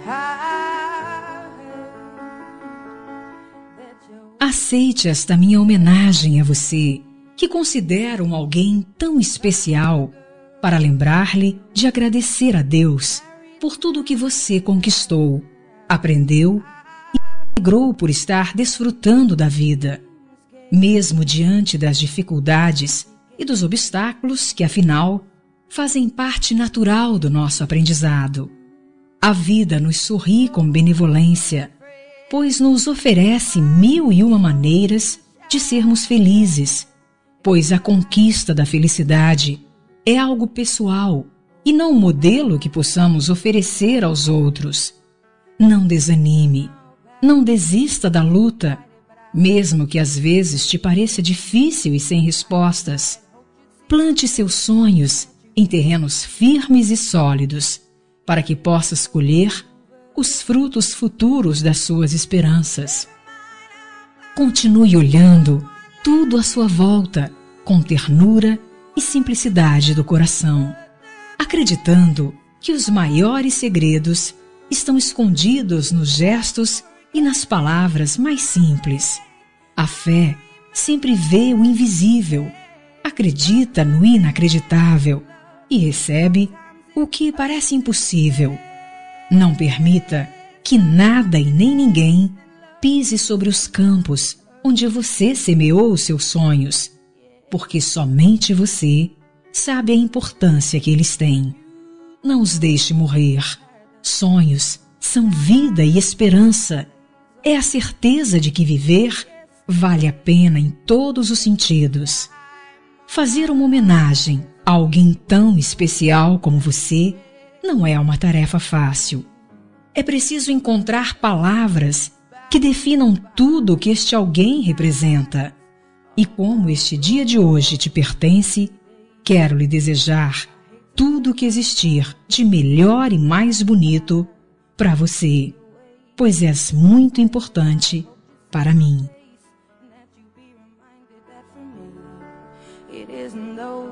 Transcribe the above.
Aceite esta minha homenagem a você, que considero alguém tão especial, para lembrar-lhe de agradecer a Deus por tudo que você conquistou, aprendeu e alegrou por estar desfrutando da vida, mesmo diante das dificuldades e dos obstáculos que, afinal, fazem parte natural do nosso aprendizado. A vida nos sorri com benevolência, pois nos oferece 1001 maneiras de sermos felizes, pois a conquista da felicidade é algo pessoal e não um modelo que possamos oferecer aos outros. Não desanime, não desista da luta, mesmo que às vezes te pareça difícil e sem respostas. Plante seus sonhos em terrenos firmes e sólidos, para que possas colher os frutos futuros das suas esperanças. Continue olhando tudo à sua volta com ternura e simplicidade do coração, acreditando que os maiores segredos estão escondidos nos gestos e nas palavras mais simples. A fé sempre vê o invisível, acredita no inacreditável e recebe o que parece impossível. Não permita que nada e nem ninguém pise sobre os campos onde você semeou os seus sonhos, porque somente você sabe a importância que eles têm. Não os deixe morrer. Sonhos são vida e esperança. É a certeza de que viver vale a pena em todos os sentidos. Fazer uma homenagem a alguém tão especial como você não é uma tarefa fácil. É preciso encontrar palavras que definam tudo o que este alguém representa. E como este dia de hoje te pertence, quero lhe desejar tudo o que existir de melhor e mais bonito para você, pois és muito importante para mim. It isn't